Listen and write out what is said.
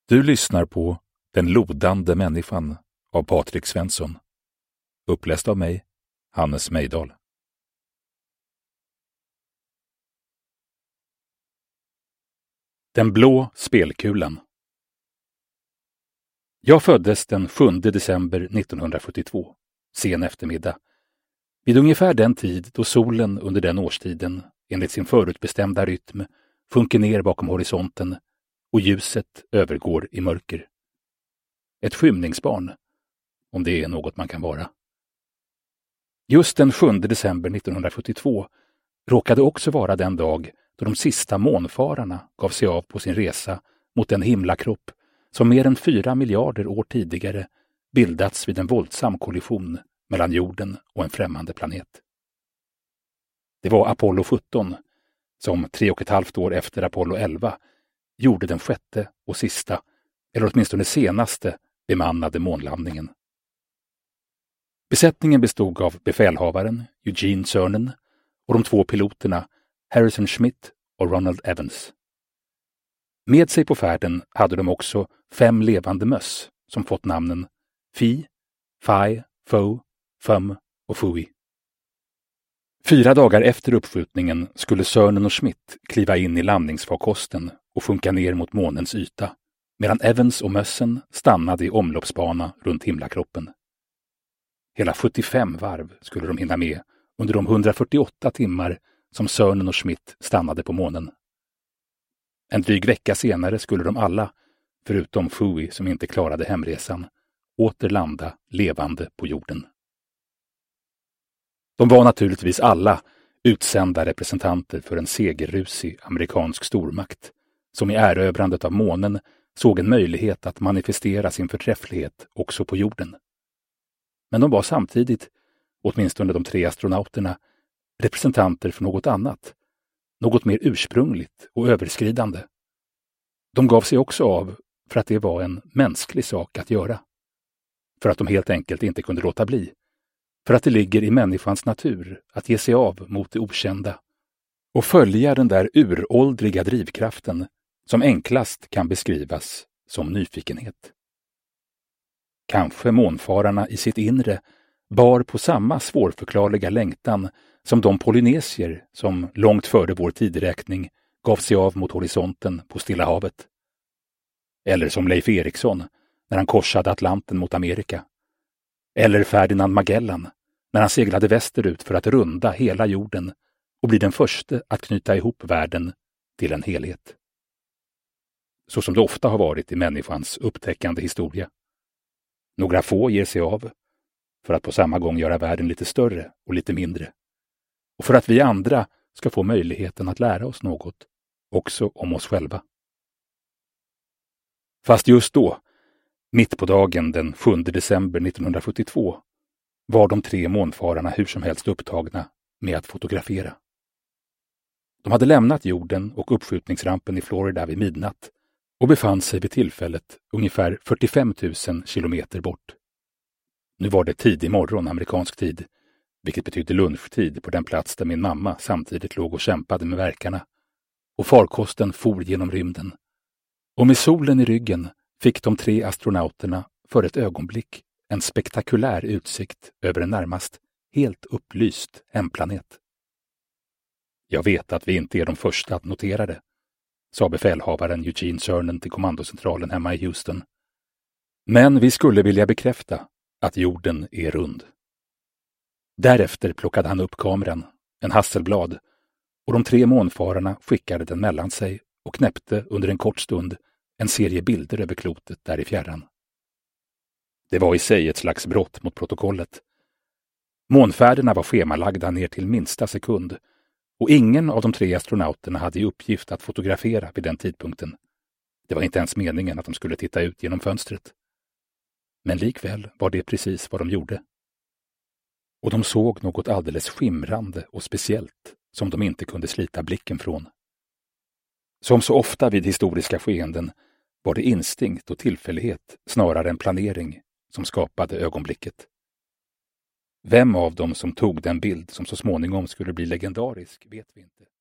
Du lyssnar på Den lodande människan av Patrik Svensson. Uppläst av mig, Hannes Mejdal. Den blå spelkulan. Jag föddes den 7 december 1972, sen eftermiddag. Vid ungefär den tid då solen under den årstiden, enligt sin förutbestämda rytm, sjunker ner bakom horisonten och ljuset övergår i mörker. Ett skymningsbarn, om det är något man kan vara. Just den 7 december 1972 råkade också vara den dag då de sista månfararna gav sig av på sin resa mot den himlakropp som mer än 4 miljarder år tidigare bildats vid en våldsam kollision mellan jorden och en främmande planet. Det var Apollo 17 som 3,5 år efter Apollo 11 gjorde den sjätte och sista, eller åtminstone senaste, bemannade månlandningen. Besättningen bestod av befälhavaren Eugene Cernan och de 2 piloterna Harrison Schmitt och Ronald Evans. Med sig på färden hade de också 5 levande möss som fått namnen Phi, Phi, Fo, Fum och Fui. 4 dagar efter uppskjutningen skulle Cernan och Schmitt kliva in i landningsfarkosten och sjunka ner mot månens yta, medan Evans och mössen stannade i omloppsbana runt himlakroppen. Hela 75 varv skulle de hinna med under de 148 timmar som Cernan och Schmitt stannade på månen. En dryg vecka senare skulle de alla, förutom Fui som inte klarade hemresan, åter landa levande på jorden. De var naturligtvis alla utsända representanter för en segerrusig amerikansk stormakt som i erövrandet av månen såg en möjlighet att manifestera sin förträfflighet också på jorden. Men de var samtidigt, åtminstone de 3 astronauterna, representanter för något annat, något mer ursprungligt och överskridande. De gav sig också av för att det var en mänsklig sak att göra. För att de helt enkelt inte kunde låta bli. För att det ligger i människans natur att ge sig av mot det okända och följa den där uråldriga drivkraften som enklast kan beskrivas som nyfikenhet. Kanske månfararna i sitt inre bar på samma svårförklarliga längtan som de polynesier som långt före vår tideräkning gav sig av mot horisonten på Stilla havet. Eller som Leif Erikson när han korsade Atlanten mot Amerika. Eller Ferdinand Magellan när han seglade västerut för att runda hela jorden och bli den första att knyta ihop världen till en helhet. Så som det ofta har varit i människans upptäckande historia. Några få ger sig av för att på samma gång göra världen lite större och lite mindre. Och för att vi andra ska få möjligheten att lära oss något, också om oss själva. Fast just då, mitt på dagen den 7 december 1972, var de 3 månfararna hur som helst upptagna med att fotografera. De hade lämnat jorden och uppskjutningsrampen i Florida vid midnatt och befann sig vid tillfället ungefär 45 000 kilometer bort. Nu var det tidig morgon amerikansk tid, vilket betydde lunchtid på den plats där min mamma samtidigt låg och kämpade med värkarna. Och farkosten for genom rymden. Och med solen i ryggen fick de 3 astronauterna för ett ögonblick en spektakulär utsikt över en närmast helt upplyst hemplanet. Jag vet att vi inte är de första att notera det, sa befälhavaren Eugene Cernan till kommandocentralen hemma i Houston. Men vi skulle vilja bekräfta att jorden är rund. Därefter plockade han upp kameran, en Hasselblad, och de 3 månfararna skickade den mellan sig och knäppte under en kort stund en serie bilder över klotet där i fjärran. Det var i sig ett slags brott mot protokollet. Månfärderna var schemalagda ner till minsta sekund och ingen av de 3 astronauterna hade i uppgift att fotografera vid den tidpunkten. Det var inte ens meningen att de skulle titta ut genom fönstret. Men likväl var det precis vad de gjorde. Och de såg något alldeles skimrande och speciellt som de inte kunde slita blicken från. Som så ofta vid historiska skeenden var det instinkt och tillfällighet snarare än planering som skapade ögonblicket. Vem av dem som tog den bild som så småningom skulle bli legendarisk vet vi inte.